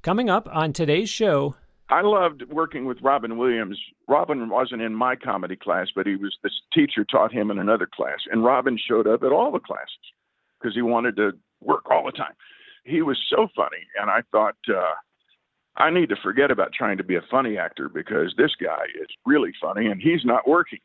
Coming up on today's show. I loved working with Robin Williams. Robin wasn't in my comedy class, but this teacher taught him in another class. And Robin showed up at all the classes because he wanted to work all the time. He was so funny. And I thought, I need to forget about trying to be a funny actor because this guy is really funny and he's not working.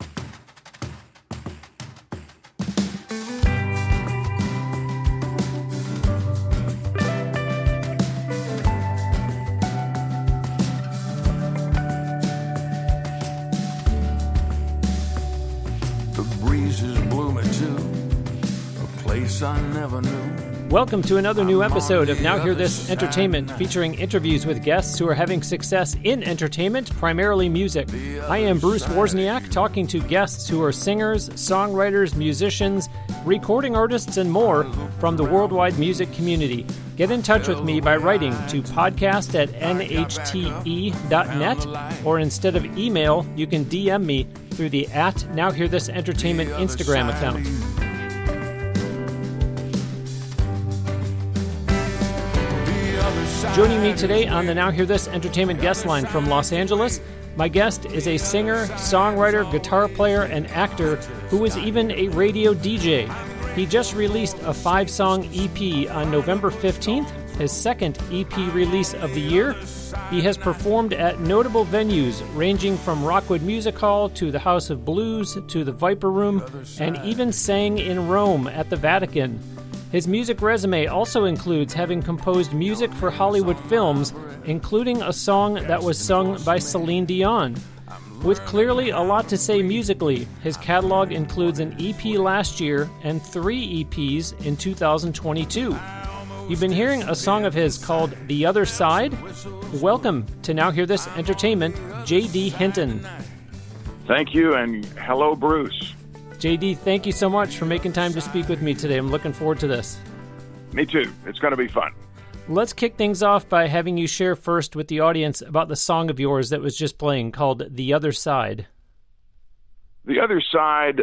I never knew. Welcome to another new episode of Now Hear This Entertainment, featuring interviews with guests who are having success in entertainment, primarily music. I am Bruce Wozniak, talking to guests who are singers, songwriters, musicians, recording artists, and more from the worldwide music community. Get in touch with me by writing to podcast@nhte.net, or instead of email, you can DM me through the @Now Hear This Entertainment Instagram account. Joining me today on the Now Hear This Entertainment guest line from Los Angeles, my guest is a singer, songwriter, guitar player, and actor who is even a radio DJ. He just released a 5-song EP on November 15th, his second EP release of the year. He has performed at notable venues ranging from Rockwood Music Hall to the House of Blues to the Viper Room, and even sang in Rome at the Vatican. His music resume also includes having composed music for Hollywood films, including a song that was sung by Celine Dion. With clearly a lot to say musically, his catalog includes an EP last year and 3 EPs in 2022. You've been hearing a song of his called The Other Side. Welcome to Now Hear This Entertainment, J.D. Hinton. Thank you, and hello, Bruce. JD, thank you so much for making time to speak with me today. I'm looking forward to this. Me too. It's going to be fun. Let's kick things off by having you share first with the audience about the song of yours that was just playing called The Other Side. The Other Side,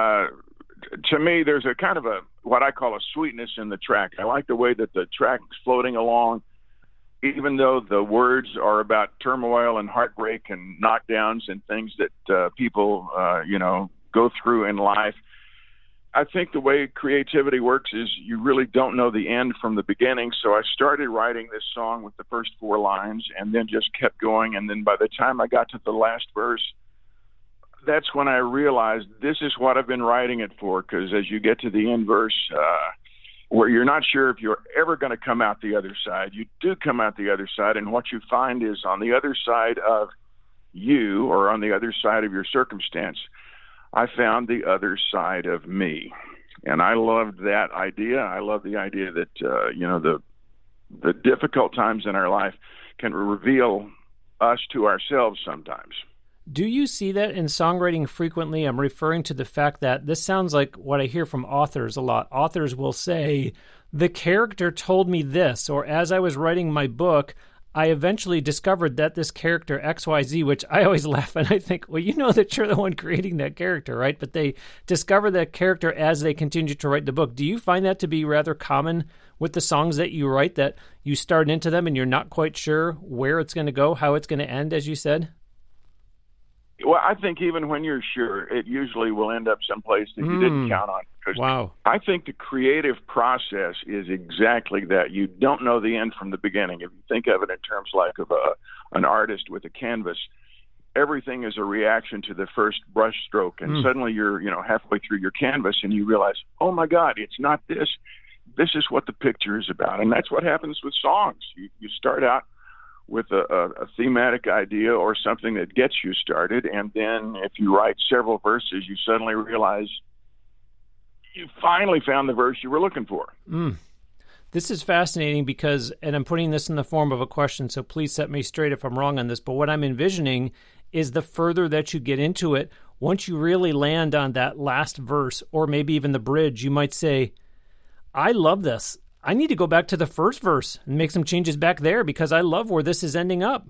to me, there's a kind of what I call a sweetness in the track. I like the way that the track's floating along, even though the words are about turmoil and heartbreak and knockdowns and things that people, go through in life. I think the way creativity works is you really don't know the end from the beginning. So I started writing this song with the first 4 lines and then just kept going. And then by the time I got to the last verse, that's when I realized this is what I've been writing it for. Because as you get to the end verse, where you're not sure if you're ever going to come out the other side, you do come out the other side. And what you find is on the other side of you, or on the other side of your circumstance, I found the other side of me. And I loved that idea. I love the idea that, the difficult times in our life can reveal us to ourselves sometimes. Do you see that in songwriting frequently? I'm referring to the fact that this sounds like what I hear from authors a lot. Authors will say, the character told me this, or as I was writing my book, I eventually discovered that this character XYZ, which I always laugh and I think, well, you know that you're the one creating that character, right? But they discover that character as they continue to write the book. Do you find that to be rather common with the songs that you write, that you start into them and you're not quite sure where it's going to go, how it's going to end, as you said? Well, I think even when you're sure, it usually will end up someplace that you didn't count on. Wow. I think the creative process is exactly that. You don't know the end from the beginning. If you think of it in terms like of an artist with a canvas, everything is a reaction to the first brush stroke. And suddenly you're, halfway through your canvas and you realize, oh my God, it's not this. This is what the picture is about. And that's what happens with songs. You start out with a thematic idea or something that gets you started. And then if you write several verses, you suddenly realize you finally found the verse you were looking for. This is fascinating because, and I'm putting this in the form of a question, so please set me straight if I'm wrong on this, but what I'm envisioning is the further that you get into it, once you really land on that last verse, or maybe even the bridge, you might say, I love this. I need to go back to the first verse and make some changes back there because I love where this is ending up.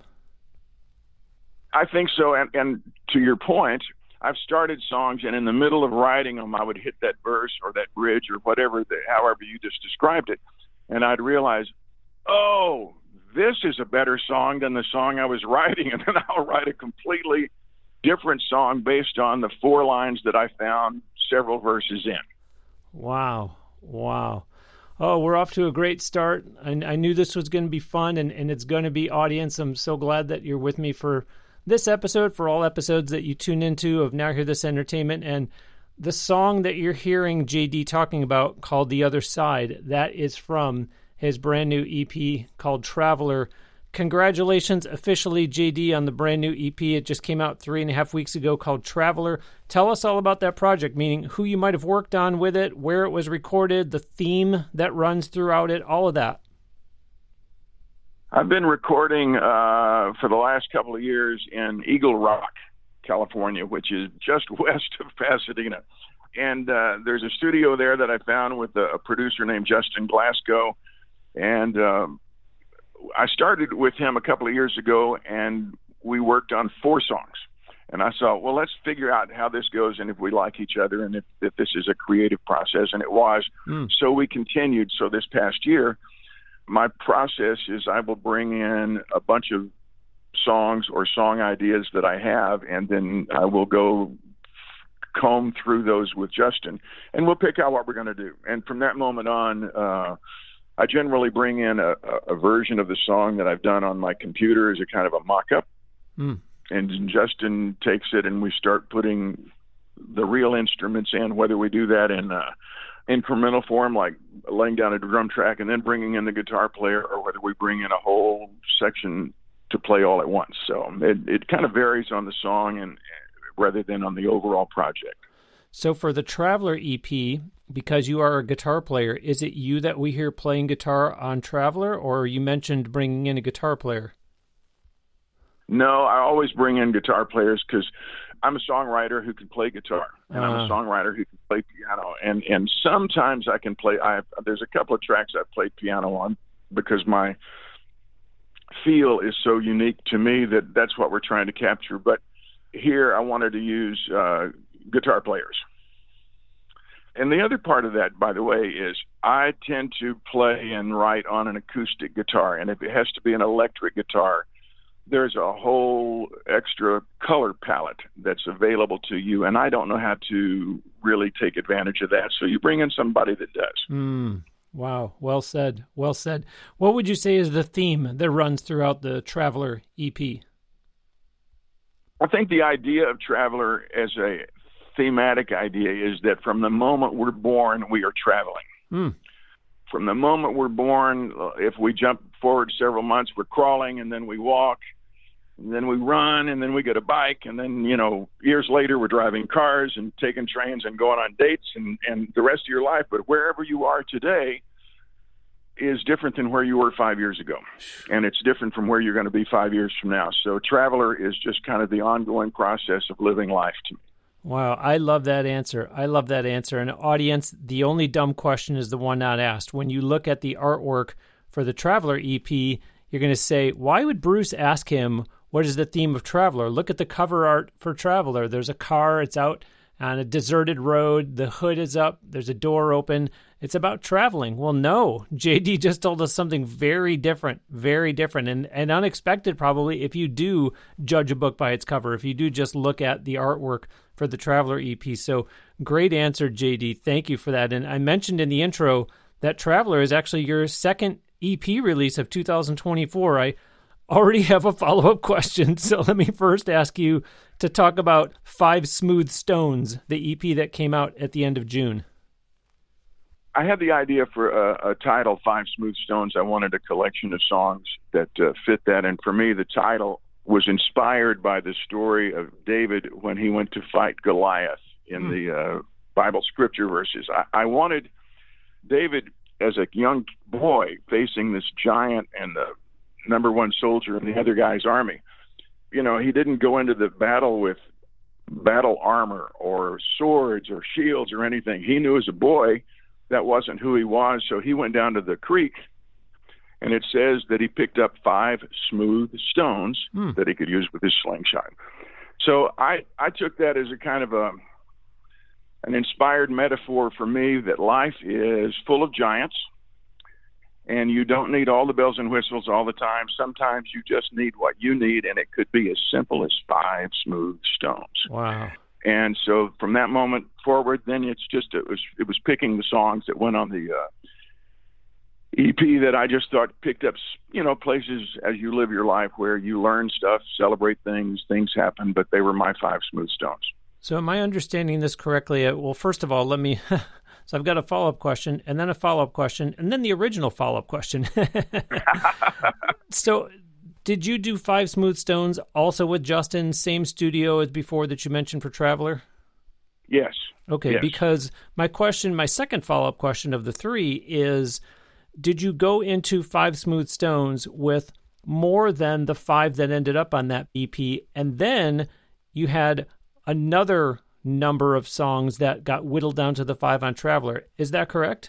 I think so. And to your point, I've started songs, and in the middle of writing them, I would hit that verse or that bridge or whatever, however you just described it, and I'd realize, oh, this is a better song than the song I was writing, and then I'll write a completely different song based on the 4 lines that I found several verses in. Wow. Oh, we're off to a great start. I knew this was going to be fun, and it's going to be audience. I'm so glad that you're with me for this episode, for all episodes that you tune into of Now Hear This Entertainment. And the song that you're hearing JD talking about, called The Other Side, that is from his brand new EP called Traveler. Congratulations officially, JD, on the brand new EP. It just came out 3.5 weeks ago, called Traveler. Tell us all about that project, meaning who you might have worked on with it, where it was recorded, the theme that runs throughout it, all of that. I've been recording for the last couple of years in Eagle Rock, California, which is just west of Pasadena. And there's a studio there that I found with a producer named Justin Glasgow. And I started with him a couple of years ago, and we worked on 4 songs. And I thought, well, let's figure out how this goes and if we like each other and if this is a creative process. And it was. So we continued. So this past year, my process is I will bring in a bunch of songs or song ideas that I have, and then I will go comb through those with Justin, and we'll pick out what we're going to do. And from that moment on, I generally bring in a version of the song that I've done on my computer as a kind of a mock-up. And Justin takes it, and we start putting the real instruments in, whether we do that in incremental form, like laying down a drum track and then bringing in the guitar player, or whether we bring in a whole section to play all at once. So it kind of varies on the song and rather than on the overall project. So for the Traveler EP, because you are a guitar player, is it you that we hear playing guitar on Traveler, or you mentioned bringing in a guitar player? No, I always bring in guitar players because I'm a songwriter who can play guitar, and I'm a songwriter who can play piano, and sometimes I can play. There's a couple of tracks I've played piano on because my feel is so unique to me that's what we're trying to capture. But here I wanted to use guitar players. And the other part of that, by the way, is I tend to play and write on an acoustic guitar, and if it has to be an electric guitar, there's a whole extra color palette that's available to you, and I don't know how to really take advantage of that. So you bring in somebody that does. Wow. Well said. Well said. What would you say is the theme that runs throughout the Traveler EP? I think the idea of Traveler as a thematic idea is that from the moment we're born, we are traveling. From the moment we're born, if we jump forward several months, we're crawling, and then we walk, and then we run, and then we get a bike, and then, years later, we're driving cars and taking trains and going on dates and the rest of your life. But wherever you are today is different than where you were 5 years ago. And it's different from where you're going to be 5 years from now. So Traveler is just kind of the ongoing process of living life to me. Wow, I love that answer. And audience, the only dumb question is the one not asked. When you look at the artwork for the Traveler EP, you're going to say, why would Bruce ask him, what is the theme of Traveler? Look at the cover art for Traveler. There's a car, it's out on a deserted road, the hood is up, there's a door open. It's about traveling. Well, no, JD just told us something very different, and unexpected probably if you do judge a book by its cover, if you do just look at the artwork for the Traveler EP. So great answer, JD. Thank you for that. And I mentioned in the intro that Traveler is actually your second EP release of 2024. I already have a follow-up question, so let me first ask you to talk about Five Smooth Stones, the EP that came out at the end of June. I had the idea for a title, Five Smooth Stones. I wanted a collection of songs that fit that. And for me, the title was inspired by the story of David when he went to fight Goliath in the Bible scripture verses. I wanted David as a young boy facing this giant and the number one soldier in the other guy's army. He didn't go into the battle with battle armor or swords or shields or anything. He knew as a boy that wasn't who he was, so he went down to the creek, and it says that he picked up 5 smooth stones that he could use with his slingshot. So I took that as a kind of an inspired metaphor for me that life is full of giants, And you don't need all the bells and whistles all the time. Sometimes you just need what you need, and it could be as simple as 5 smooth stones. Wow. And so from that moment forward, then it was picking the songs that went on the EP that I just thought picked up, places as you live your life where you learn stuff, celebrate things happen, but they were my 5 smooth stones. So am I understanding this correctly? Well, first of all, let me... So I've got a follow-up question, and then a follow-up question, and then the original follow-up question. So did you do 5 Smooth Stones also with Justin, same studio as before that you mentioned for Traveler? Yes. Okay, yes. Because my second follow-up question of the 3 is, did you go into 5 Smooth Stones with more than the 5 that ended up on that EP, and then you had another number of songs that got whittled down to the 5 on Traveler? Is that correct?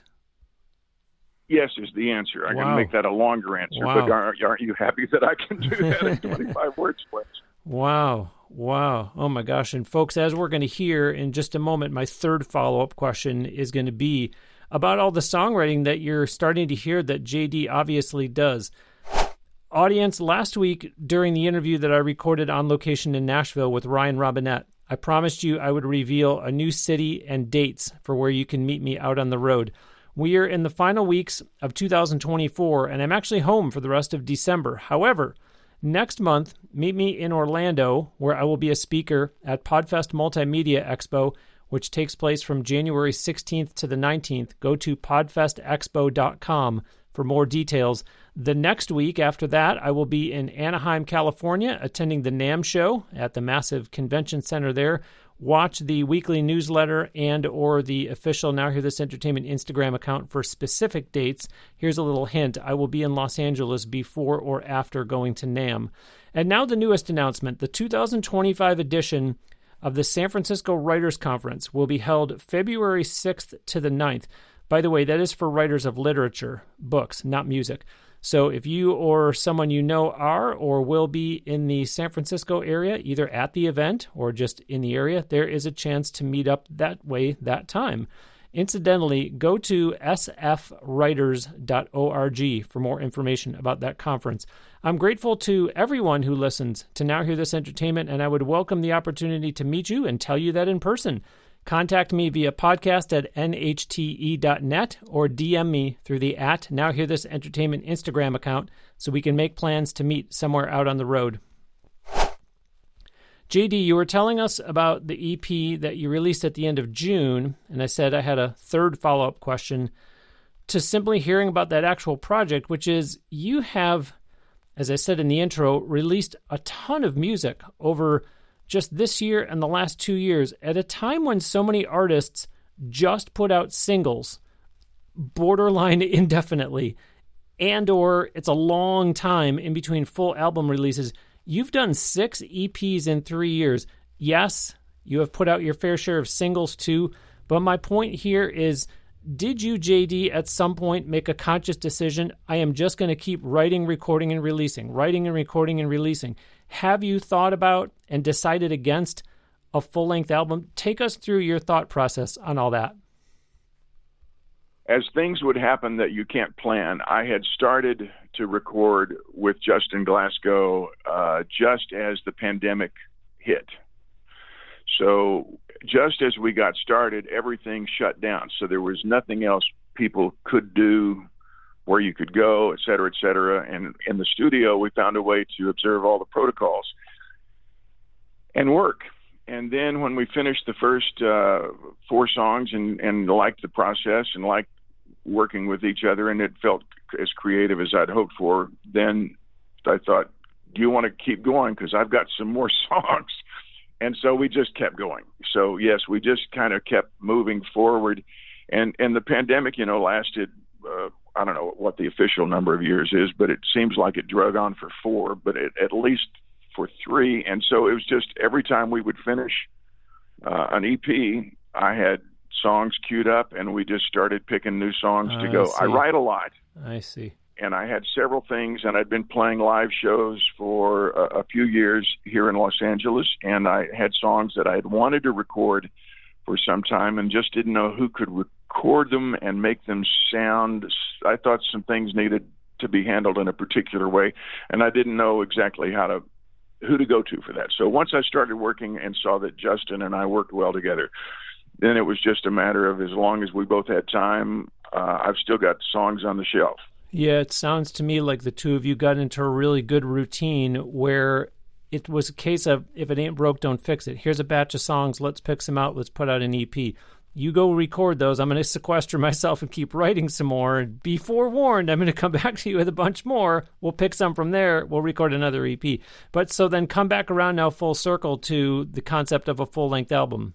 Yes is the answer. I Wow. can make that a longer answer, Wow. but aren't you happy that I can do that in 25 words, please? Wow. Oh my gosh. And folks, as we're going to hear in just a moment, my third follow-up question is going to be about all the songwriting that you're starting to hear that JD obviously does. Audience, last week during the interview that I recorded on location in Nashville with Ryan Robinette, I promised you I would reveal a new city and dates for where you can meet me out on the road. We are in the final weeks of 2024, and I'm actually home for the rest of December. However, next month, meet me in Orlando, where I will be a speaker at Podfest Multimedia Expo, which takes place from January 16th to the 19th. Go to podfestexpo.com for more details. The next week after that, I will be in Anaheim, California, attending the NAMM show at the massive convention center there. Watch the weekly newsletter and or the official Now Hear This Entertainment Instagram account for specific dates. Here's a little hint. I will be in Los Angeles before or after going to NAMM. And now the newest announcement. The 2025 edition of the San Francisco Writers Conference will be held February 6th to the 9th. By the way, that is for writers of literature, books, not music. So if you or someone you know are or will be in the San Francisco area, either at the event or just in the area, there is a chance to meet up that way that time. Incidentally, go to sfwriters.org for more information about that conference. I'm grateful to everyone who listens to Now Hear This Entertainment, and I would welcome the opportunity to meet you and tell you that in person. Contact me via podcast at nhte.net or DM me through the @Now Hear This Entertainment Instagram account so we can make plans to meet somewhere out on the road. JD, you were telling us about the EP that you released at the end of June, and I said I had a third follow-up question to simply hearing about that actual project, which is you have, as I said in the intro, released a ton of music over just this year and the last 2 years, at a time when so many artists just put out singles, borderline indefinitely, and or it's a long time in between full album releases. You've done 6 EPs in 3 years. Yes, you have put out your fair share of singles too, but my point here is, did you, JD, at some point make a conscious decision, I am just going to keep writing, recording, and releasing, writing and recording and releasing? Have you thought about and decided against a full-length album? Take us through your thought process on all that. As things would happen that you can't plan, I had started to record with Justin Glasgow just as the pandemic hit. So just as we got started, everything shut down. So there was nothing else people could do, where you could go, et cetera, et cetera. And in the studio, we found a way to observe all the protocols and work. And then when we finished the first 4 songs and liked the process and liked working with each other, and it felt as creative as I'd hoped for, then I thought, do you want to keep going? Because I've got some more songs. And so we just kept going. So, yes, we just kind of kept moving forward. And the pandemic, lasted, I don't know what the official number of years is, but it seems like it drug on for 4, but at least for 3. And so it was just every time we would finish an EP, I had songs queued up, and we just started picking new songs to go. I write a lot. I see. And I had several things, and I'd been playing live shows for a few years here in Los Angeles, and I had songs that I had wanted to record for some time and just didn't know who could record them and make them sound. I thought some things needed to be handled in a particular way, and I didn't know exactly who to go to for that. So once I started working and saw that Justin and I worked well together, then it was just a matter of, as long as we both had time, I've still got songs on the shelf. Yeah, it sounds to me like the two of you got into a really good routine where it was a case of, if it ain't broke, don't fix it. Here's a batch of songs. Let's pick some out. Let's put out an EP. You go record those. I'm going to sequester myself and keep writing some more. Be forewarned, I'm going to come back to you with a bunch more. We'll pick some from there. We'll record another EP. But so then come back around now full circle to the concept of a full-length album.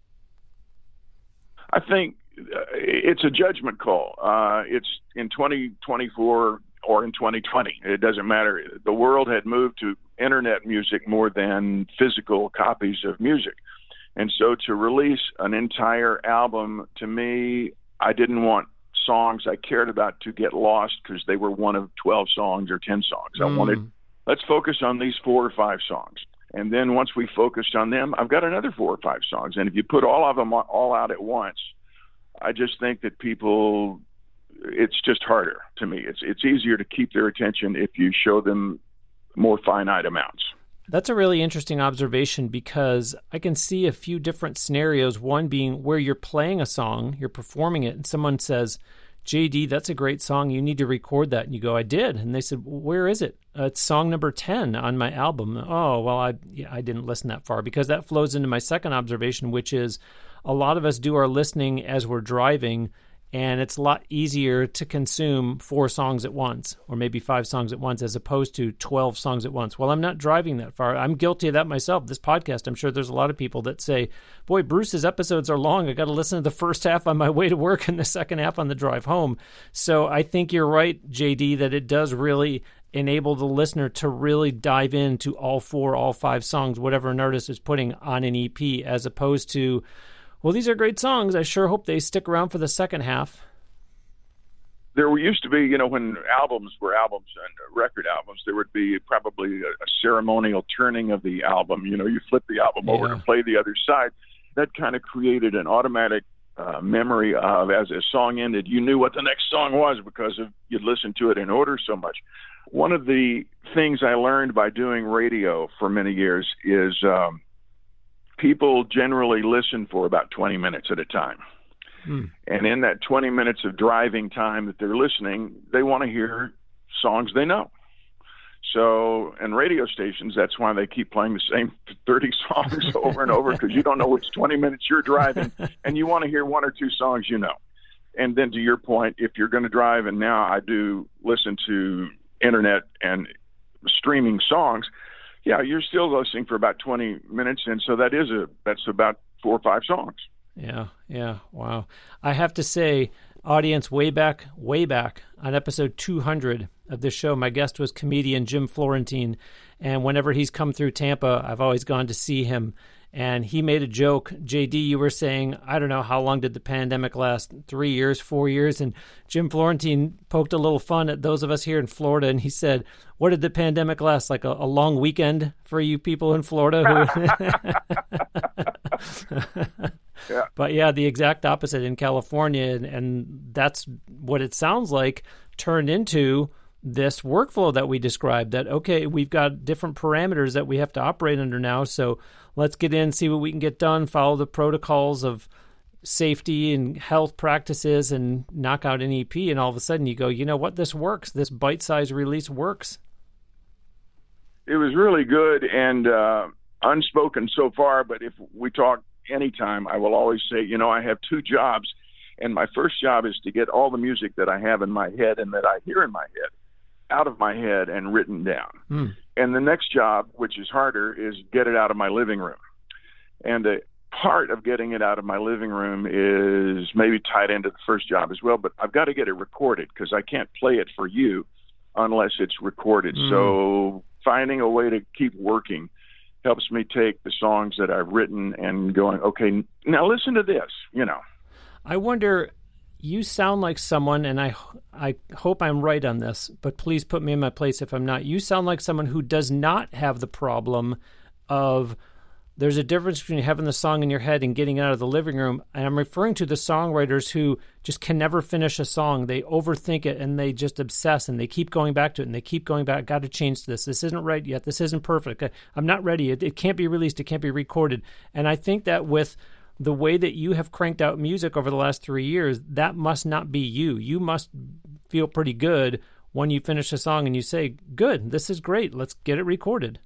I think it's a judgment call. It's in 2024 or in 2020. It doesn't matter. The world had moved to internet music more than physical copies of music. And so to release an entire album, to me, I didn't want songs I cared about to get lost because they were one of 12 songs or 10 songs. I wanted, let's focus on these 4 or 5 songs. And then once we focused on them, I've got another 4 or 5 songs. And if you put all of them all out at once, I just think that people, it's just harder to me. It's easier to keep their attention if you show them more finite amounts. That's a really interesting observation because I can see a few different scenarios. One being where you're playing a song, you're performing it, and someone says, JD, that's a great song. You need to record that. And you go, I did. And they said, where is it? It's song number 10 on my album. Oh, well, I didn't listen that far, because that flows into my second observation, which is a lot of us do our listening as we're driving, and it's a lot easier to consume 4 songs at once, or maybe 5 songs at once, as opposed to 12 songs at once. Well, I'm not driving that far. I'm guilty of that myself. This podcast, I'm sure there's a lot of people that say, boy, Bruce's episodes are long. I got to listen to the first half on my way to work and the second half on the drive home. So I think you're right, JD, that it does really enable the listener to really dive into all 4, all 5 songs, whatever an artist is putting on an EP, as opposed to, well, these are great songs. I sure hope they stick around for the second half. There used to be, when albums were albums and record albums, there would be probably a ceremonial turning of the album. You flip the album over and play the other side. That kind of created an automatic memory of, as a song ended, you knew what the next song was because you'd listened to it in order so much. One of the things I learned by doing radio for many years is people generally listen for about 20 minutes at a time. And in that 20 minutes of driving time that they're listening, they want to hear songs they know. So, and radio stations, that's why they keep playing the same 30 songs over and over, because you don't know which 20 minutes you're driving, and you want to hear 1 or 2 songs you know. And then to your point, if you're going to drive, and now I do listen to internet and streaming songs, yeah, you're still listening for about 20 minutes, and so that's about 4 or 5 songs. Yeah, wow. I have to say, audience, way back on episode 200 of this show, my guest was comedian Jim Florentine, and whenever he's come through Tampa, I've always gone to see him. And he made a joke. JD, you were saying, I don't know, how long did the pandemic last? 3 years, 4 years? And Jim Florentine poked a little fun at those of us here in Florida, and he said, what did the pandemic last? Like a long weekend for you people in Florida? Yeah. But yeah, the exact opposite in California. And that's what it sounds like turned into this workflow that we described, that, okay, we've got different parameters that we have to operate under now. So let's get in, see what we can get done, follow the protocols of safety and health practices, and knock out an EP. And all of a sudden you go, you know what, this works. This bite-sized release works. It was really good and unspoken so far, but if we talk anytime, I will always say, I have 2 jobs, and my first job is to get all the music that I have in my head and that I hear in my head out of my head and written down. And the next job, which is harder, is get it out of my living room. And the part of getting it out of my living room is maybe tied into the first job as well, but I've got to get it recorded, because I can't play it for you unless it's recorded. So finding a way to keep working helps me take the songs that I've written and going, okay, now listen to this, I wonder, you sound like someone, and I hope I'm right on this, but please put me in my place if I'm not. You sound like someone who does not have the problem of there's a difference between having the song in your head and getting it out of the living room. And I'm referring to the songwriters who just can never finish a song. They overthink it and they just obsess and they keep going back to it and they keep going back. Got to change this. This isn't right yet. This isn't perfect. I'm not ready. It can't be released. It can't be recorded. And I think that with the way that you have cranked out music over the last 3 years, that must not be you. You must feel pretty good when you finish a song and you say, good, this is great. Let's get it recorded.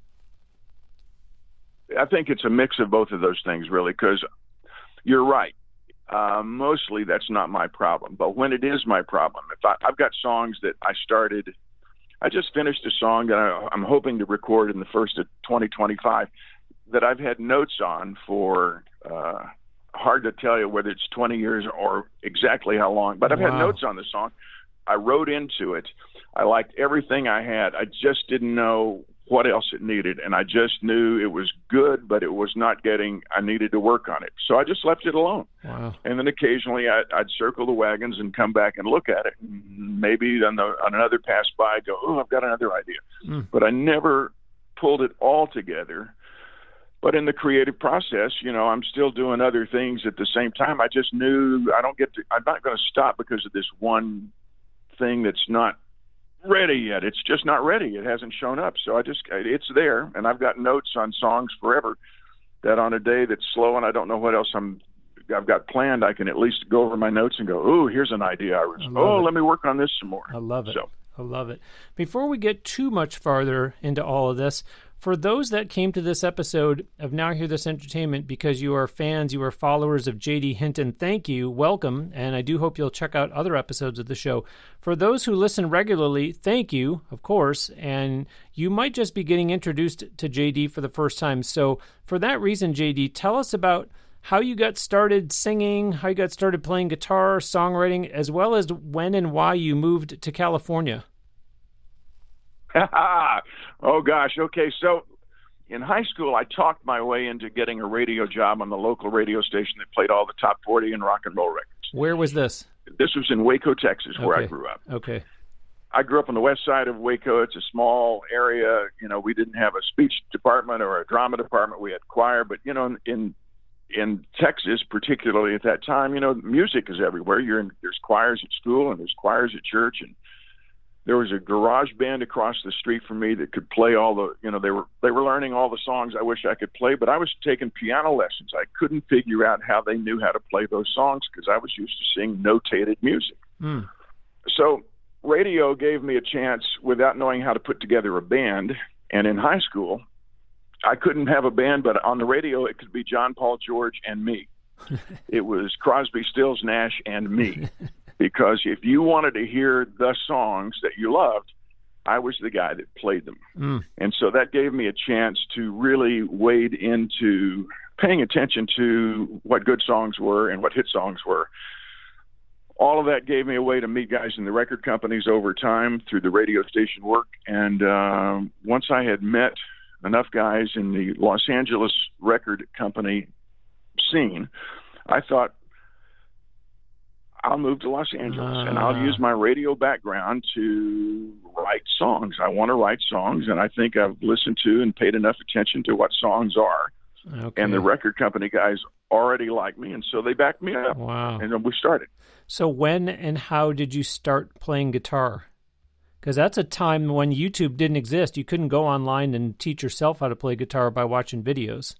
I think it's a mix of both of those things, really, because you're right. Mostly that's not my problem. But when it is my problem, I've got songs that I just finished a song that I'm hoping to record in the first of 2025 that I've had notes on for hard to tell you whether it's 20 years or exactly how long. But I've had notes on the song. I wrote into it. I liked everything I had. I just didn't know what else it needed, and I just knew it was good, but it was not I needed to work on it. So I just left it alone. Wow. And then occasionally I'd circle the wagons and come back and look at it. Maybe on another pass by, I'd go, oh, I've got another idea. But I never pulled it all together. But in the creative process, I'm still doing other things at the same time. I just knew I'm not going to stop because of this one thing that's not ready yet. It's just not ready. It hasn't shown up. So it's there. And I've got notes on songs forever that on a day that's slow and I don't know what else I've got planned, I can at least go over my notes and go, oh, here's an idea. Let me work on this some more. I love it. I love it. Before we get too much farther into all of this, for those that came to this episode of Now Hear This Entertainment because you are fans, you are followers of J.D. Hinton, thank you, welcome, and I do hope you'll check out other episodes of the show. For those who listen regularly, thank you, of course, and you might just be getting introduced to J.D. for the first time. So for that reason, J.D., tell us about how you got started singing, how you got started playing guitar, songwriting, as well as when and why you moved to California. Oh, gosh. Okay. So in high school, I talked my way into getting a radio job on the local radio station that played all the top 40 and rock and roll records. Where was this? This was in Waco, Texas, where I grew up. Okay. I grew up on the west side of Waco. It's a small area. We didn't have a speech department or a drama department. We had choir. But, in Texas, particularly at that time, music is everywhere. There's choirs at school and there's choirs at church, and there was a garage band across the street from me that could play all the, they were learning all the songs I wish I could play, but I was taking piano lessons. I couldn't figure out how they knew how to play those songs because I was used to seeing notated music. So radio gave me a chance without knowing how to put together a band. And in high school, I couldn't have a band, but on the radio, it could be John, Paul, George, and me. It was Crosby, Stills, Nash, and me. Because if you wanted to hear the songs that you loved, I was the guy that played them. And so that gave me a chance to really wade into paying attention to what good songs were and what hit songs were. All of that gave me a way to meet guys in the record companies over time through the radio station work. And once I had met enough guys in the Los Angeles record company scene, I thought, I'll move to Los Angeles and I'll use my radio background to write songs. I want to write songs, and I think I've listened to and paid enough attention to what songs are. Okay. And the record company guys already like me, and so they backed me up. Wow. And then we started. So when and how did you start playing guitar? Because that's a time when YouTube didn't exist. You couldn't go online and teach yourself how to play guitar by watching videos.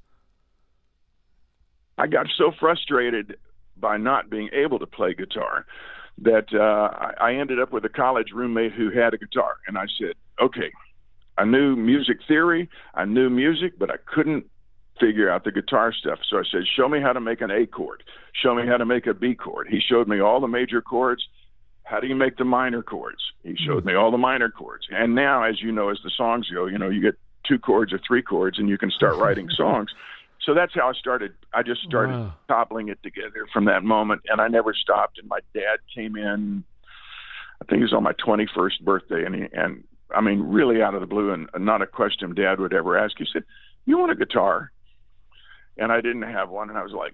I got so frustrated by not being able to play guitar that I ended up with a college roommate who had a guitar. And I said, okay, I knew music theory, I knew music, but I couldn't figure out the guitar stuff. So I said, show me how to make an A chord. Show me how to make a B chord. He showed me all the major chords. How do you make the minor chords? He showed me all the minor chords. And now, as you know, as the songs go, you get 2 chords or 3 chords and you can start writing songs. So that's how I started. I just started cobbling it together from that moment, and I never stopped. And my dad came in, I think it was on my 21st birthday, and I mean, really out of the blue, and not a question Dad would ever ask. He said, "You want a guitar?" And I didn't have one, and I was like,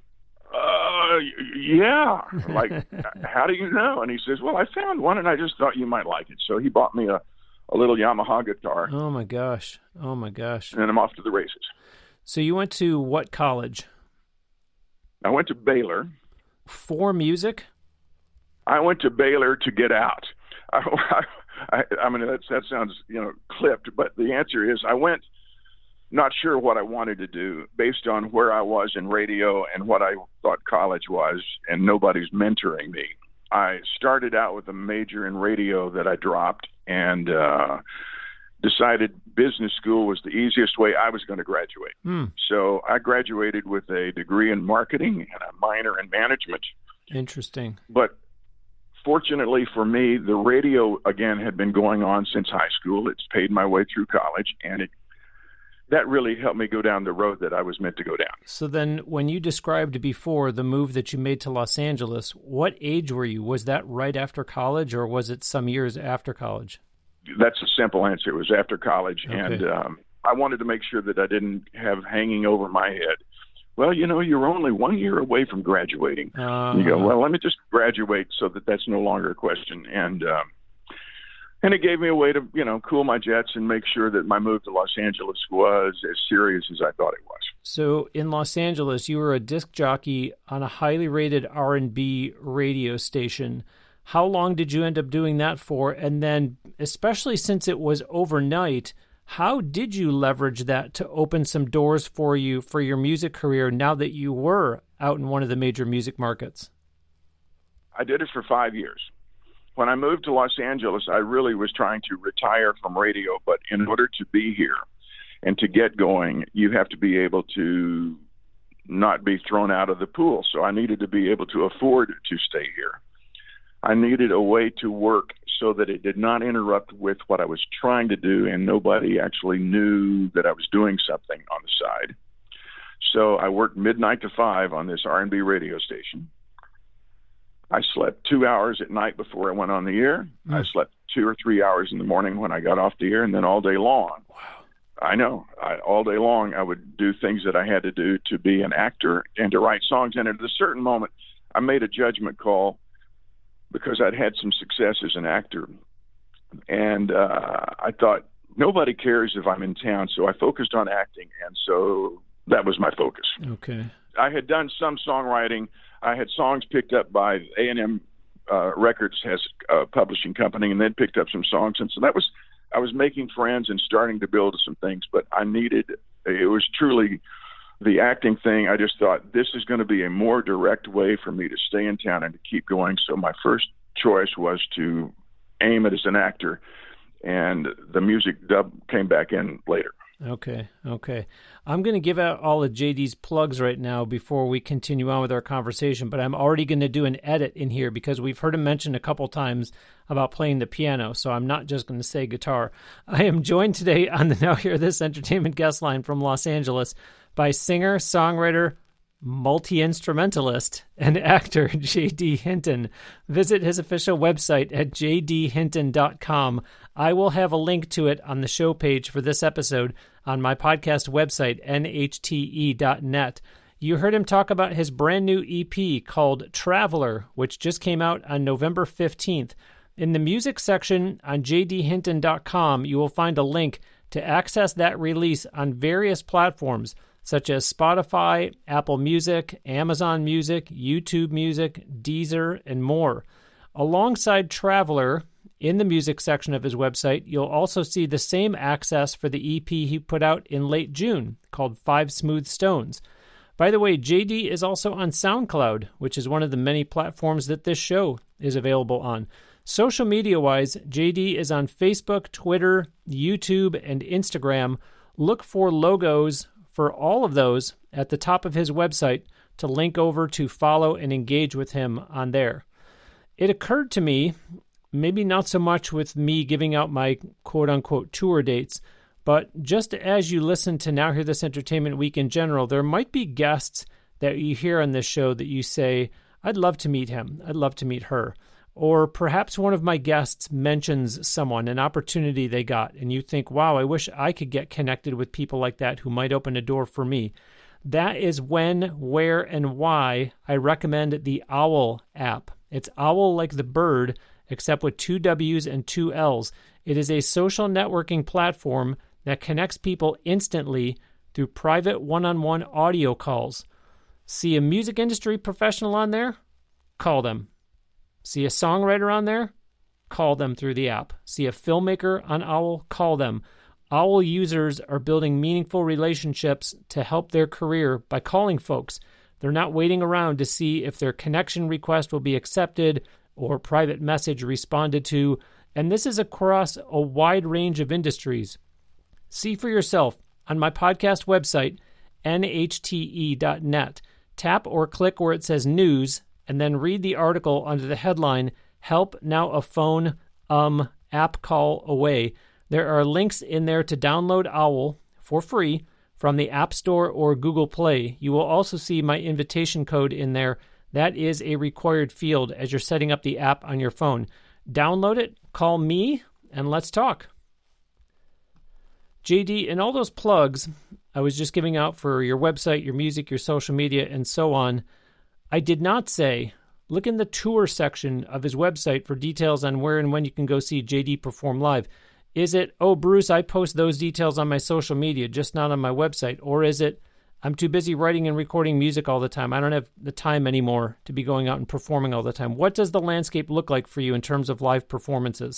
yeah. Like, how do you know? And he says, well, I found one, and I just thought you might like it. So he bought me a little Yamaha guitar. Oh, my gosh. And I'm off to the races. So you went to what college? I went to Baylor. For music? I went to Baylor to get out. I mean, that sounds, clipped, but the answer is I went not sure what I wanted to do based on where I was in radio and what I thought college was, and nobody's mentoring me. I started out with a major in radio that I dropped and decided business school was the easiest way I was going to graduate. So I graduated with a degree in marketing and a minor in management. Interesting. But fortunately for me, the radio, again, had been going on since high school. It's paid my way through college, and that really helped me go down the road that I was meant to go down. So then when you described before the move that you made to Los Angeles, what age were you? Was that right after college, or was it some years after college? That's a simple answer. It was after college, okay. And I wanted to make sure that I didn't have hanging over my head, well, you're only 1 year away from graduating. You go, well, let me just graduate so that that's no longer a question. And it gave me a way to, cool my jets and make sure that my move to Los Angeles was as serious as I thought it was. So in Los Angeles, you were a disc jockey on a highly rated R&B radio station. How long did you end up doing that for? And then, especially since it was overnight, how did you leverage that to open some doors for you for your music career now that you were out in one of the major music markets? I did it for 5 years. When I moved to Los Angeles, I really was trying to retire from radio, but in order to be here and to get going, you have to be able to not be thrown out of the pool. So I needed to be able to afford to stay here. I needed a way to work so that it did not interrupt with what I was trying to do, and nobody actually knew that I was doing something on the side. So I worked midnight to 5 on this R&B radio station. I slept 2 hours at night before I went on the air. I slept 2 or 3 hours in the morning when I got off the air, and then all day long. Wow. I know. All day long I would do things that I had to do to be an actor and to write songs. And at a certain moment, I made a judgment call because I'd had some success as an actor. And I thought, nobody cares if I'm in town, so I focused on acting, and so that was my focus. Okay. I had done some songwriting. I had songs picked up by A&M Records, has a publishing company, and they'd picked up some songs. And so I was making friends and starting to build some things, but it was truly the acting thing. I just thought this is going to be a more direct way for me to stay in town and to keep going. So my first choice was to aim it as an actor, and the music dub came back in later. Okay. I'm going to give out all of JD's plugs right now before we continue on with our conversation, but I'm already going to do an edit in here because we've heard him mention a couple times about playing the piano, so I'm not just going to say guitar. I am joined today on the Now Hear This Entertainment guest line from Los Angeles by singer, songwriter, multi-instrumentalist, and actor J.D. Hinton. Visit his official website at jdhinton.com. I will have a link to it on the show page for this episode on my podcast website, nhte.net. You heard him talk about his brand new EP called Traveler, which just came out on November 15th. In the music section on jdhinton.com, you will find a link to access that release on various platforms, such as Spotify, Apple Music, Amazon Music, YouTube Music, Deezer, and more. Alongside Traveler, in the music section of his website, you'll also see the same access for the EP he put out in late June, called 5 Smooth Stones. By the way, JD is also on SoundCloud, which is one of the many platforms that this show is available on. Social media-wise, JD is on Facebook, Twitter, YouTube, and Instagram. Look for logos for all of those at the top of his website to link over to follow and engage with him on there. It occurred to me, maybe not so much with me giving out my quote-unquote tour dates, but just as you listen to Now Hear This Entertainment Week in general, there might be guests that you hear on this show that you say, I'd love to meet him, I'd love to meet her. Or perhaps one of my guests mentions someone, an opportunity they got, and you think, wow, I wish I could get connected with people like that who might open a door for me. That is when, where, and why I recommend the OWL app. It's owl like the bird, except with 2 W's and 2 L's. It is a social networking platform that connects people instantly through private one-on-one audio calls. See a music industry professional on there? Call them. See a songwriter on there? Call them through the app. See a filmmaker on Owl? Call them. Owl users are building meaningful relationships to help their career by calling folks. They're not waiting around to see if their connection request will be accepted or private message responded to, and this is across a wide range of industries. See for yourself on my podcast website, nhte.net. Tap or click where it says News, and then read the article under the headline, Help Now a Phone App Call Away. There are links in there to download Owl for free from the App Store or Google Play. You will also see my invitation code in there. That is a required field as you're setting up the app on your phone. Download it, call me, and let's talk. JD, in all those plugs I was just giving out for your website, your music, your social media, and so on, I did not say, look in the tour section of his website for details on where and when you can go see JD perform live. Is it, oh, Bruce, I post those details on my social media, just not on my website? Or is it, I'm too busy writing and recording music all the time. I don't have the time anymore to be going out and performing all the time. What does the landscape look like for you in terms of live performances?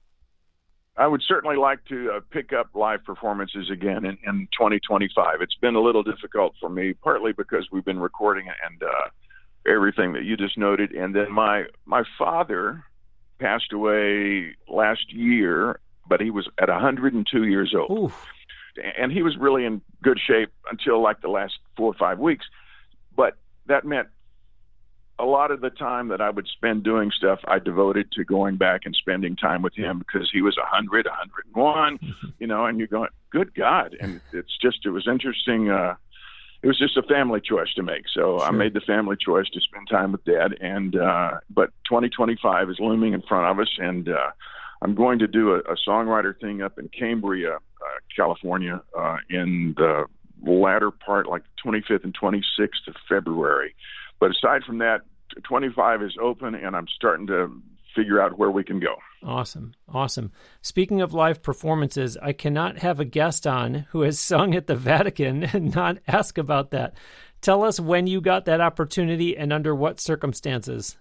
I would certainly like to pick up live performances again in 2025. It's been a little difficult for me, partly because we've been recording and everything that you just noted. And then my father passed away last year, but he was at 102 years old. Oof. And he was really in good shape until like the last 4 or 5 weeks. But that meant a lot of the time that I would spend doing stuff, I devoted to going back and spending time with him because he was 100, 101, and you're going, good God. And it was interesting. It was just a family choice to make. So sure. I made the family choice to spend time with Dad. And but 2025 is looming in front of us. And I'm going to do a songwriter thing up in Cambria, California, in the latter part, like 25th and 26th of February. But aside from that, 25 is open, and I'm starting to figure out where we can go. Awesome. Speaking of live performances, I cannot have a guest on who has sung at the Vatican and not ask about that. Tell us when you got that opportunity and under what circumstances.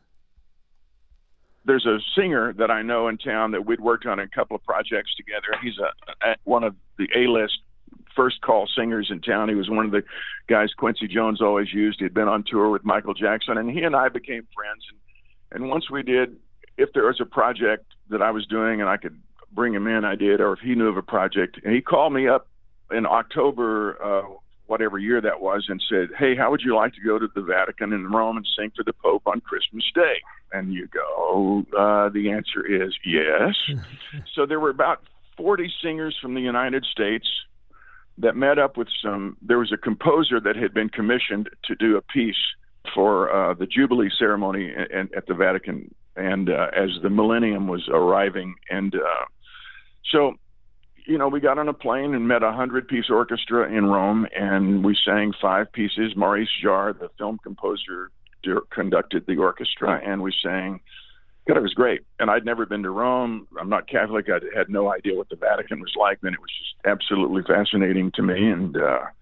There's a singer that I know in town that we'd worked on a couple of projects together. He's one of the A-list first call singers in town. He was one of the guys Quincy Jones always used. He'd been on tour with Michael Jackson, and he and I became friends. And once we did, if there was a project that I was doing and I could bring him in, I did, or if he knew of a project. And he called me up in October, whatever year that was, and said, hey, how would you like to go to the Vatican in Rome and sing for the Pope on Christmas Day? And you go, the answer is yes. So there were about 40 singers from the United States that met up with there was a composer that had been commissioned to do a piece for the Jubilee ceremony at the Vatican, and as the millennium was arriving. And so, we got on a plane and met a 100-piece orchestra in Rome, and we sang 5 pieces. Maurice Jarre, the film composer, conducted the orchestra, and we sang. God, it was great. And I'd never been to Rome. I'm not Catholic. I had no idea what the Vatican was like. Then it was just absolutely fascinating to me and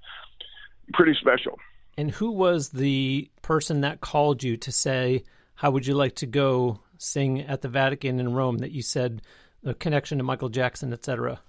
pretty special. And who was the person that called you to say, how would you like to go sing at the Vatican in Rome, that you said a connection to Michael Jackson, et cetera?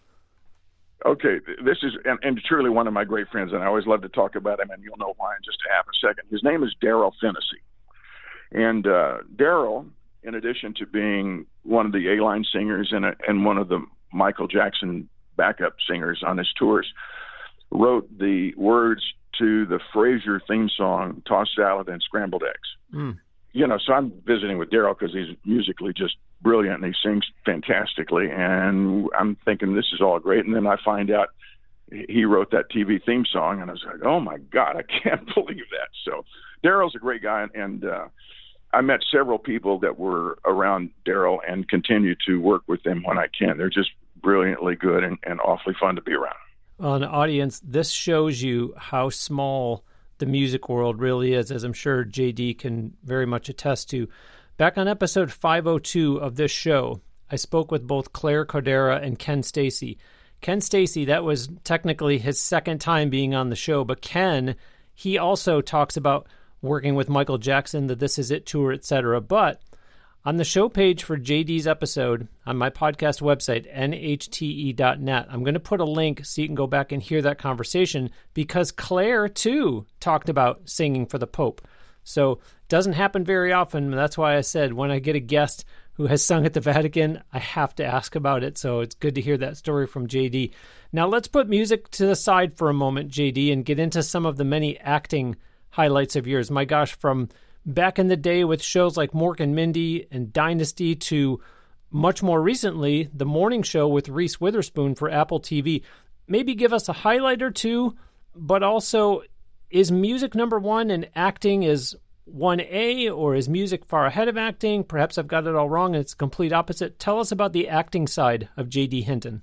Okay, this is and truly one of my great friends, and I always love to talk about him, and you'll know why in just a half a second. His name is Daryl Finnessy. And Daryl, in addition to being one of the A-line singers and one of the Michael Jackson backup singers on his tours, wrote the words to the Frasier theme song, Tossed Salad and Scrambled Eggs. So I'm visiting with Daryl because he's musically just brilliant and he sings fantastically. And I'm thinking this is all great. And then I find out he wrote that TV theme song, and I was like, oh, my God, I can't believe that. So Daryl's a great guy, and I met several people that were around Daryl and continue to work with them when I can. They're just brilliantly good and awfully fun to be around. Well, an audience, this shows you how small the music world really is, as I'm sure JD can very much attest to. Back on episode 502 of this show, I spoke with both Claire Cordera and Ken Stacy. Ken Stacy, that was technically his second time being on the show, but Ken, he also talks about working with Michael Jackson, the This Is It tour, etc. But on the show page for JD's episode on my podcast website, nhte.net, I'm going to put a link so you can go back and hear that conversation, because Claire, too, talked about singing for the Pope. So it doesn't happen very often. That's why I said when I get a guest who has sung at the Vatican, I have to ask about it. So it's good to hear that story from JD. Now let's put music to the side for a moment, JD, and get into some of the many acting highlights of yours. My gosh, from back in the day with shows like Mork and Mindy and Dynasty to much more recently, The Morning Show with Reese Witherspoon for Apple TV. Maybe give us a highlight or two, but also, is music number one and acting is 1A, or is music far ahead of acting? Perhaps I've got it all wrong and it's the complete opposite. Tell us about the acting side of J.D. Hinton.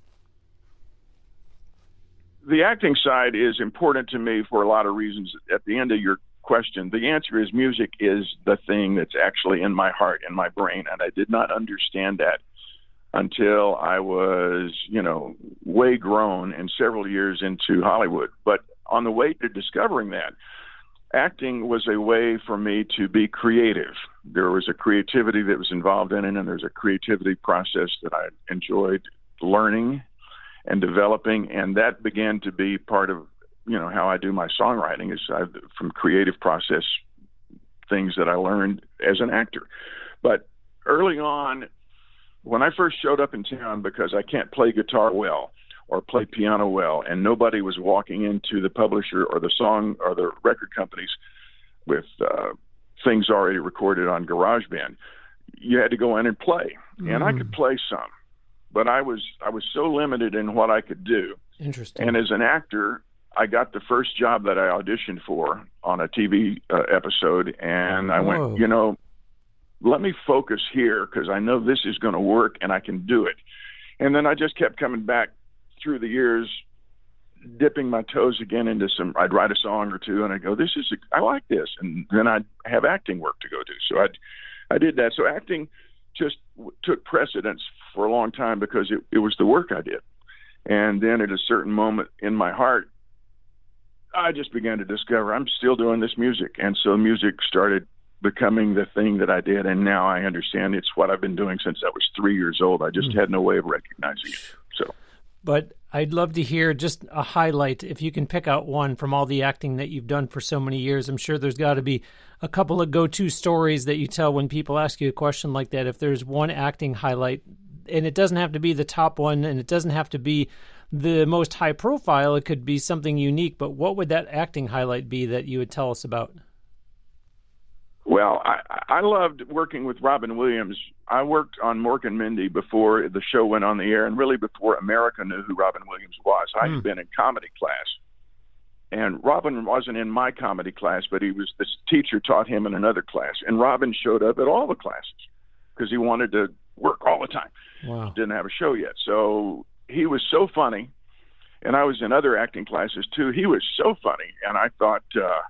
The acting side is important to me for a lot of reasons. At the end of your question, the answer is music is the thing that's actually in my heart and my brain, and I did not understand that until I was, way grown and several years into Hollywood. But on the way to discovering that, acting was a way for me to be creative. There was a creativity that was involved in it, and there's a creativity process that I enjoyed learning and developing, and that began to be part of how I do my songwriting is from creative process things that I learned as an actor. But early on, when I first showed up in town, because I can't play guitar well or play piano well, and nobody was walking into the publisher or the song or the record companies with things already recorded on GarageBand, you had to go in and play. And I could play some, but I was so limited in what I could do. Interesting. And as an actor, I got the first job that I auditioned for on a TV episode, and I went, let me focus here because I know this is going to work and I can do it. And then I just kept coming back through the years, dipping my toes again into I'd write a song or two and I'd go, I like this. And then I'd have acting work to go do. So I did that. So acting just took precedence for a long time because it was the work I did. And then at a certain moment in my heart, I just began to discover I'm still doing this music. And so music started becoming the thing that I did. And now I understand it's what I've been doing since I was 3 years old. I just had no way of recognizing it. So, but I'd love to hear just a highlight, if you can pick out one from all the acting that you've done for so many years. I'm sure there's got to be a couple of go-to stories that you tell when people ask you a question like that. If there's one acting highlight, and it doesn't have to be the top one, and it doesn't have to be the most high profile, it could be something unique, but what would that acting highlight be that you would tell us about? Well, I loved working with Robin Williams. I worked on Mork and Mindy before the show went on the air, and really before America knew who Robin Williams was. I had been in comedy class, and Robin wasn't in my comedy class, but this teacher taught him in another class, and Robin showed up at all the classes because he wanted to work all the time. Wow. Didn't have a show yet. So he was so funny, and I was in other acting classes too. He was so funny, and I thought,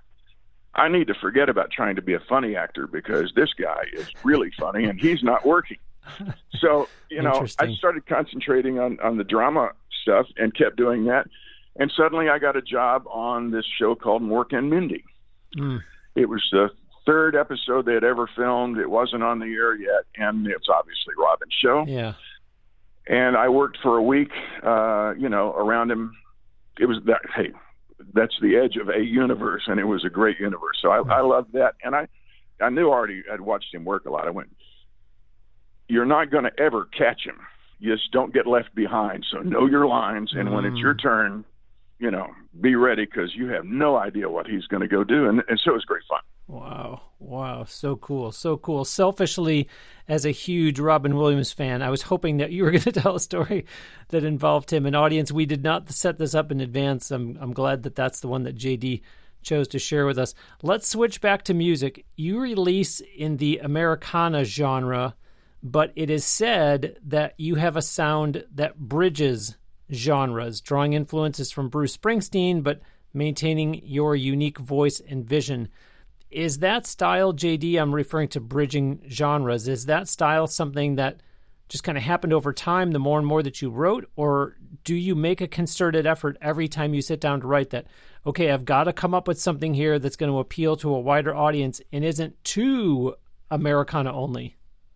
I need to forget about trying to be a funny actor because this guy is really funny and he's not working. So, I started concentrating on the drama stuff and kept doing that. And suddenly I got a job on this show called Mork and Mindy. It was the third episode they had ever filmed. It wasn't on the air yet. And it's obviously Robin's show. Yeah. And I worked for a week, around him. It was that, hey, that's the edge of a universe, and it was a great universe. So I loved that. And I knew already, I'd watched him work a lot. I went, you're not going to ever catch him. You just don't get left behind. So know your lines. And when it's your turn, be ready because you have no idea what he's going to go do. And so it was great fun. Wow. So cool. Selfishly, as a huge Robin Williams fan, I was hoping that you were going to tell a story that involved him. An audience, we did not set this up in advance. I'm glad that that's the one that JD chose to share with us. Let's switch back to music. You release in the Americana genre, but it is said that you have a sound that bridges genres, drawing influences from Bruce Springsteen, but maintaining your unique voice and vision. Is that style, JD, I'm referring to bridging genres, is that style something that just kind of happened over time, the more and more that you wrote? Or do you make a concerted effort every time you sit down to write that, okay, I've got to come up with something here that's going to appeal to a wider audience and isn't too Americana only?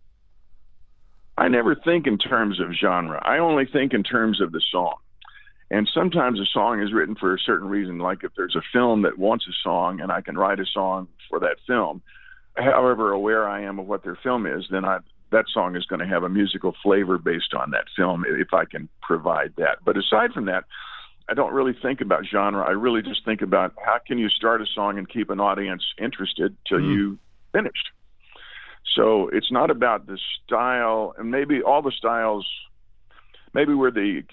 I never think in terms of genre. I only think in terms of the song. And sometimes a song is written for a certain reason, like if there's a film that wants a song and I can write a song for that film, however aware I am of what their film is, then that song is going to have a musical flavor based on that film if I can provide that. But aside from that, I don't really think about genre. I really just think about how can you start a song and keep an audience interested till you finished. So it's not about the style, and maybe all the styles, maybe we're the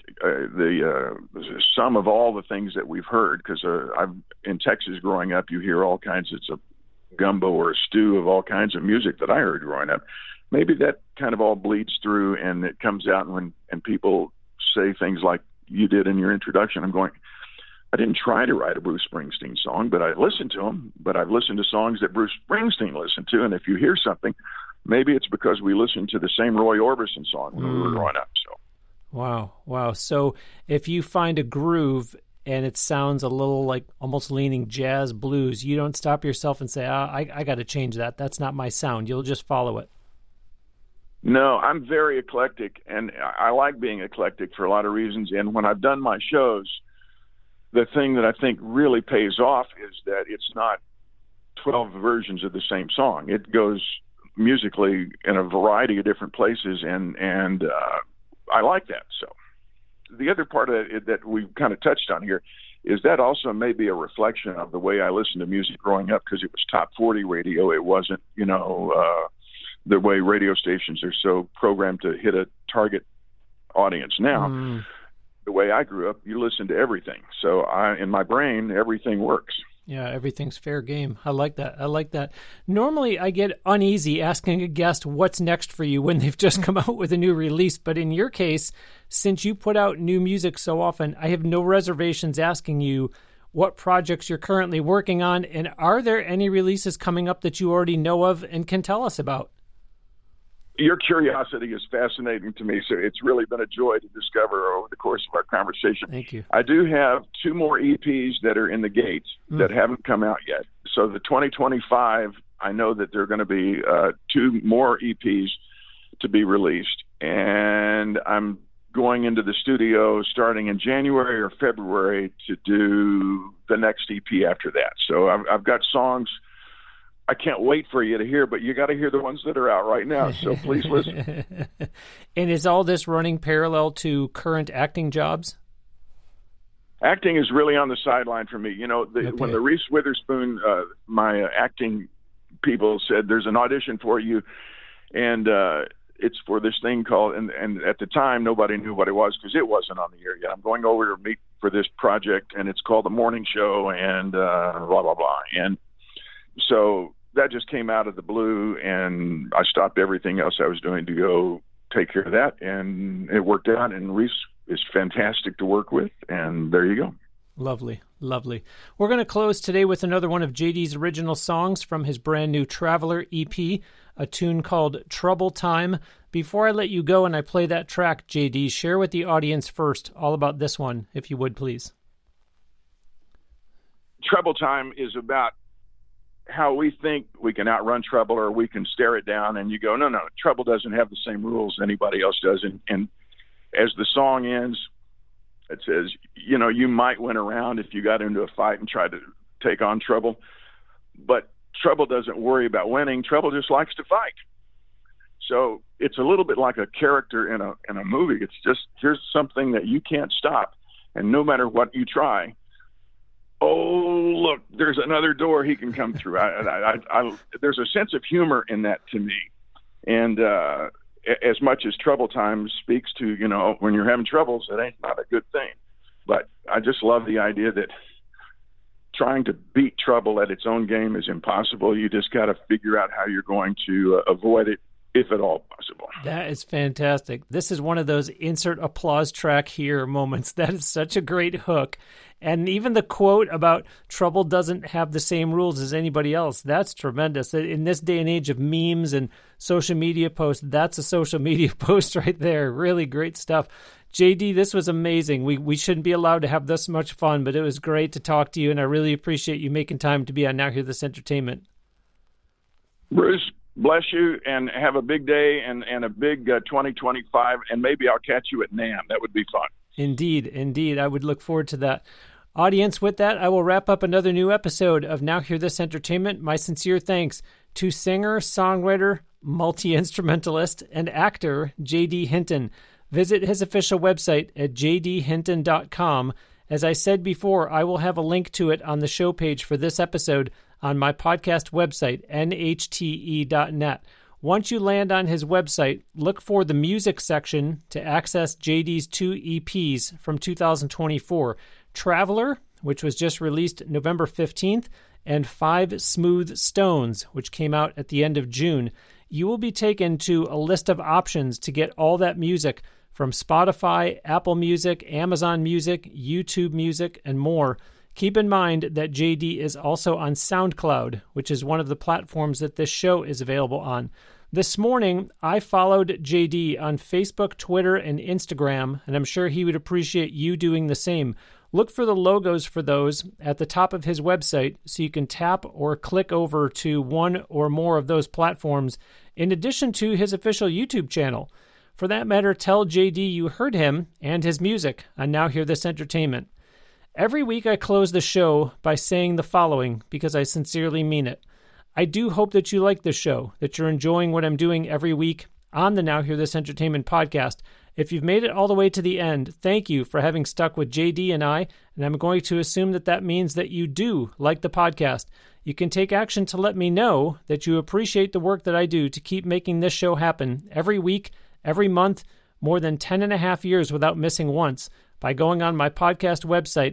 sum of all the things that we've heard, because I've in Texas growing up, you hear all kinds, it's a gumbo or a stew of all kinds of music that I heard growing up. Maybe that kind of all bleeds through and it comes out and people say things like you did in your introduction. I'm going, I didn't try to write a Bruce Springsteen song, but I listened to him. But I've listened to songs that Bruce Springsteen listened to, and if you hear something, maybe it's because we listened to the same Roy Orbison song when we were growing up. So, wow. So if you find a groove and it sounds a little like almost leaning jazz blues, you don't stop yourself and say, I got to change that. That's not my sound. You'll just follow it. No, I'm very eclectic, and I like being eclectic for a lot of reasons. And when I've done my shows, the thing that I think really pays off is that it's not 12 versions of the same song. It goes musically in a variety of different places, and I like that. So the other part of it that we've kind of touched on here is that also may be a reflection of the way I listened to music growing up, because it was top 40 radio. It wasn't, the way radio stations are so programmed to hit a target audience now. The way I grew up, you listen to everything. So in my brain, everything works. Yeah, everything's fair game. I like that. Normally, I get uneasy asking a guest what's next for you when they've just come out with a new release. But in your case, since you put out new music so often, I have no reservations asking you what projects you're currently working on. And are there any releases coming up that you already know of and can tell us about? Your curiosity is fascinating to me, so it's really been a joy to discover over the course of our conversation. Thank you. I do have 2 more EPs that are in the gates that haven't come out yet. So the 2025, I know that there are going to be 2 more EPs to be released, and I'm going into the studio starting in January or February to do the next EP after that. So I've got songs I can't wait for you to hear, but you got to hear the ones that are out right now. So please listen. And is all this running parallel to current acting jobs? Acting is really on the sideline for me. When the Reese Witherspoon, my acting people said, there's an audition for you, and it's for this thing called, and at the time, nobody knew what it was because it wasn't on the air yet. I'm going over to meet for this project, and it's called The Morning Show, and blah, blah, blah. And so that just came out of the blue, and I stopped everything else I was doing to go take care of that, and it worked out, and Reese is fantastic to work with, and there you go. Lovely. We're going to close today with another one of JD's original songs from his brand new Traveler EP, a tune called Trouble Time. Before I let you go and I play that track, JD, share with the audience first all about this one, if you would, please. Trouble Time is about how we think we can outrun trouble or we can stare it down, and you go, no, trouble doesn't have the same rules anybody else does. And as the song ends, it says, you might win a round if you got into a fight and tried to take on trouble, but trouble doesn't worry about winning. Trouble just likes to fight. So it's a little bit like a character in a movie. It's just, here's something that you can't stop, and no matter what you try, oh, look, there's another door he can come through. There's a sense of humor in that to me. And as much as Trouble Time speaks to, when you're having troubles, it ain't not a good thing. But I just love the idea that trying to beat trouble at its own game is impossible. You just got to figure out how you're going to avoid it if at all possible. That is fantastic. This is one of those insert applause track here moments. That is such a great hook. And even the quote about trouble doesn't have the same rules as anybody else, that's tremendous. In this day and age of memes and social media posts, that's a social media post right there. Really great stuff. JD, this was amazing. We shouldn't be allowed to have this much fun, but it was great to talk to you, and I really appreciate you making time to be on Now Hear This Entertainment. Bruce, bless you, and have a big day and a big 2025, and maybe I'll catch you at NAMM. That would be fun. Indeed. I would look forward to that. Audience, with that, I will wrap up another new episode of Now Hear This Entertainment. My sincere thanks to singer, songwriter, multi-instrumentalist, and actor J.D. Hinton. Visit his official website at jdhinton.com. As I said before, I will have a link to it on the show page for this episode on my podcast website, nhte.net. Once you land on his website, look for the music section to access JD's 2 EPs from 2024, Traveler, which was just released November 15th, and 5 Smooth Stones, which came out at the end of June. You will be taken to a list of options to get all that music from Spotify, Apple Music, Amazon Music, YouTube Music, and more. Keep in mind that JD is also on SoundCloud, which is one of the platforms that this show is available on. This morning, I followed JD on Facebook, Twitter, and Instagram, and I'm sure he would appreciate you doing the same. Look for the logos for those at the top of his website so you can tap or click over to one or more of those platforms, in addition to his official YouTube channel. For that matter, tell JD you heard him and his music on Now Hear This Entertainment. Every week I close the show by saying the following because I sincerely mean it. I do hope that you like this show, that you're enjoying what I'm doing every week on the Now Hear This Entertainment podcast. If you've made it all the way to the end, thank you for having stuck with JD and I'm going to assume that that means that you do like the podcast. You can take action to let me know that you appreciate the work that I do to keep making this show happen every week, every month, more than 10 and a half years without missing once, by going on my podcast website,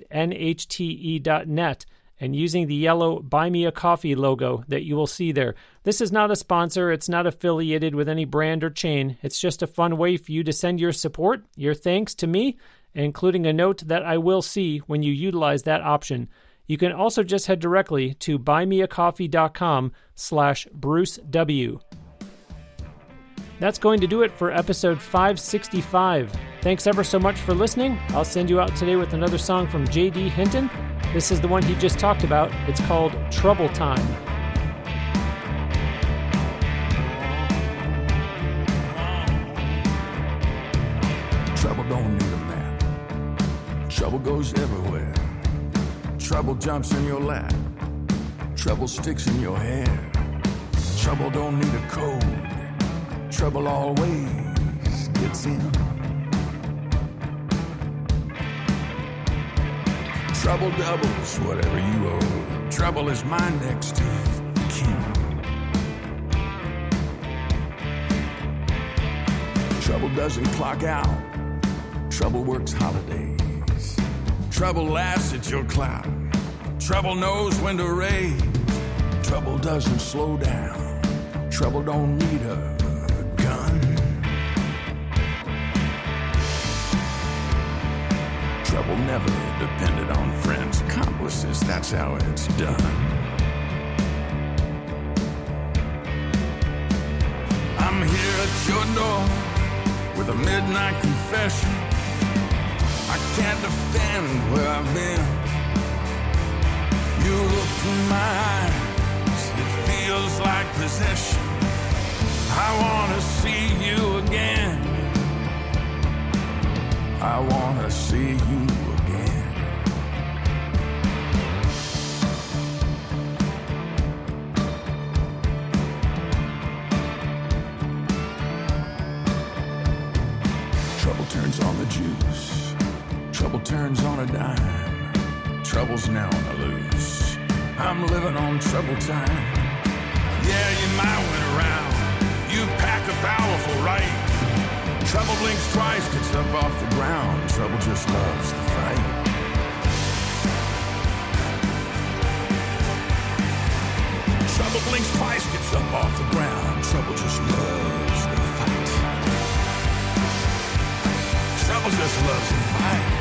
nhte.net, and using the yellow Buy Me a Coffee logo that you will see there. This is not a sponsor. It's not affiliated with any brand or chain. It's just a fun way for you to send your support, your thanks to me, including a note that I will see when you utilize that option. You can also just head directly to buymeacoffee.com/Bruce W. That's going to do it for episode 565. Thanks ever so much for listening. I'll send you out today with another song from J.D. Hinton. This is the one he just talked about. It's called Trouble Time. Trouble don't need a map. Trouble goes everywhere. Trouble jumps in your lap. Trouble sticks in your hair. Trouble don't need a code. Trouble always gets in. Trouble doubles whatever you owe. Trouble is my next of kin. Trouble doesn't clock out. Trouble works holidays. Trouble laughs at your clout. Trouble knows when to raise. Trouble doesn't slow down. Trouble don't need a gun. Trouble never depended on friends, accomplices, that's how it's done. I'm here at your door with a midnight confession. I can't defend where I've been. You look in my eyes, it feels like possession. I wanna see you again. I wanna see you again. Trouble turns on the juice. Trouble turns on a dime. Trouble's now on the loose. I'm living on trouble time. Yeah, you might win around. You pack a powerful right. Trouble blinks twice, gets up off the ground. Trouble just loves the fight. Trouble blinks twice, gets up off the ground. Trouble just loves just loves to fight.